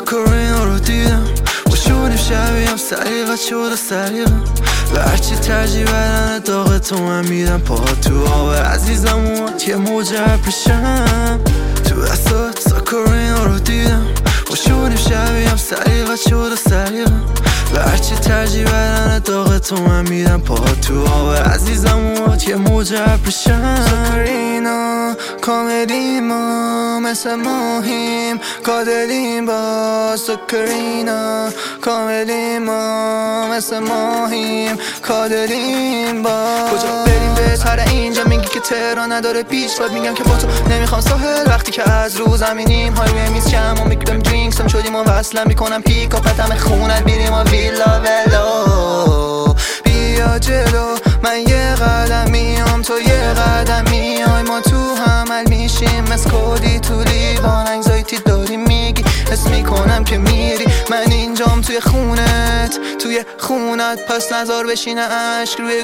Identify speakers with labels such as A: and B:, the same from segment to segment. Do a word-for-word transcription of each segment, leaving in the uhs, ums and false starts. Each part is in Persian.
A: ساکارینا رو دیدم با شونیم شبیهم سریقت شده سریقم و هرچی ترجیح بدن داغ تو من میدم پا تو آب عزیزم اومد یه موجه پشم تو دستات ساکارینا رو دیدم با شونیم شبیهم سریقت شده سریقم و هرچی ترجیح بدن داغ تو من میدم پا تو آب عزیزم اومد یه موجه پشم ساکارینا کاملیم ما مثل ماهیم کادلیم با ساکارینا کاملیم ما مثل ماهیم کادلیم با کجا بریم بهتره اینجا میگی که تهران نداره بیچ بعد میگم که با تو نمیخوام ساحل وقتی که از رو زمینیم های روی میز کم و میگم درینکس هم شدیم و وصلم میکنم پیک و پتم خونت میریم و ویلا ولو بیا جلو من یه قدم میام تو یه قدم میای ما تو همل میشیم مثل کودی تو لیوان انگزایتی داری میگی حس میکنم که میری من اینجام توی خونت توی خونت پس نظر بشینه عشق روی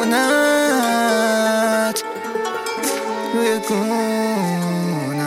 A: گونت روی گونت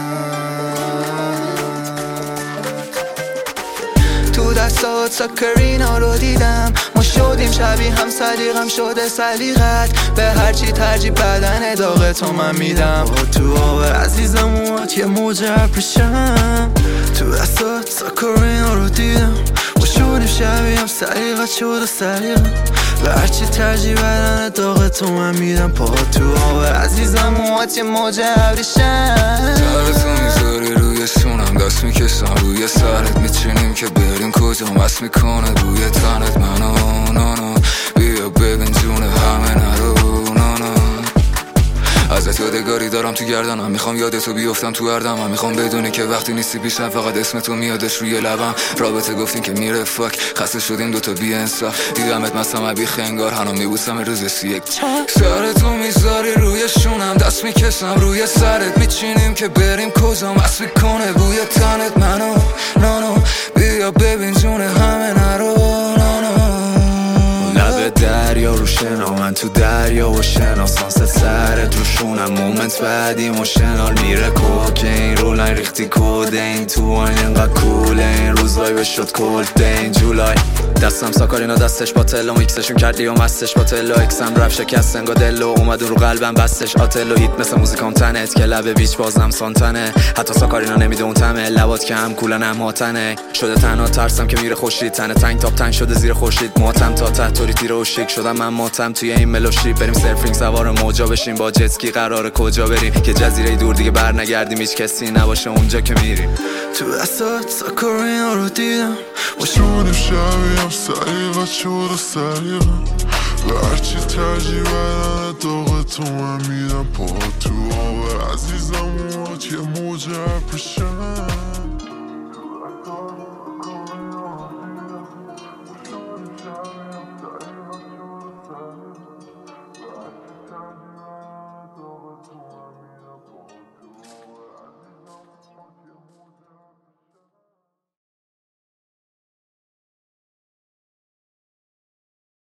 A: تو دستات ساکارینا رو دیدم ما شدیم شبیه هم سلیقم شده سلیقت به هرچی ترجیح بدن داغ تو من میدم تو آب عزیزم اومد یه موجه پشم تو دستات ساکارینا رو دیدم ما شدیم شبیه هم سلیقت شده سلیقم و هرچی ترجیح بدن داغ تو من میدم پا تو آب عزیزم اومد یه موجه پشم
B: سر تو میذاری روی شونم دست میکشم روی سرت میچینیم که بریم کجا مست میکنه روی تنت منو نانو بیا ببین جون همه نرو نانو ازت یادگاری دارم تو گردنم میخوام یادتو بیفتم تو هردمم میخوام بدونی که وقتی نیستی پیشم فقط اسم تو میادش روی لبم رابطه گفتین که میره فاک خسته شدیم دوتا بی انصاف دیدمت مستم بی خنگار هنو میبوسم روز سی یک سر تو میذاری روی شونم دست میکشم روی سرت میچینیم که بریم کجا مست میکنه بوی تنت منو نانو بیا ببین جون همه نرو
A: لب دریا رو شنا من تو دریا و شنا سانست سرت رو شونم مومنت بعد ایموشنال میره کوکین رو لین ریختی کودین تو این اینقدر کوله این روز وای بشد کلدین جولای دستم ساکارینا دستش با تلو میکسشون کردی و مستش با تلو اکسم رف شکست انگا دلو اومد رو قلبم بستش آتلو هیت مثل موزیکام تنت که لب بیچ بازم سانتنه حتی ساکارینا نمیده اون تمه لبات که هم کولن هم ماتنه شده تنها ترسم که میره خوشید تنه تنگ تاپ تنگ شده زیر خوشید ماتم تا تحتوری تیر و شیک شدم من ماتم توی این ملوشی بریم سرفینگ سوار موجا بشیم با جتسکی قراره کجا بریم که جزیره دور دیگه بر نگردیم هیچ کسی نباشه اونجا که میریم
C: تو دستات ساکارینا رو دیدم با شونیم شبیهم سریقت شده سریقم و هرچی ترجیح بدن داغ تو من میدم پا تو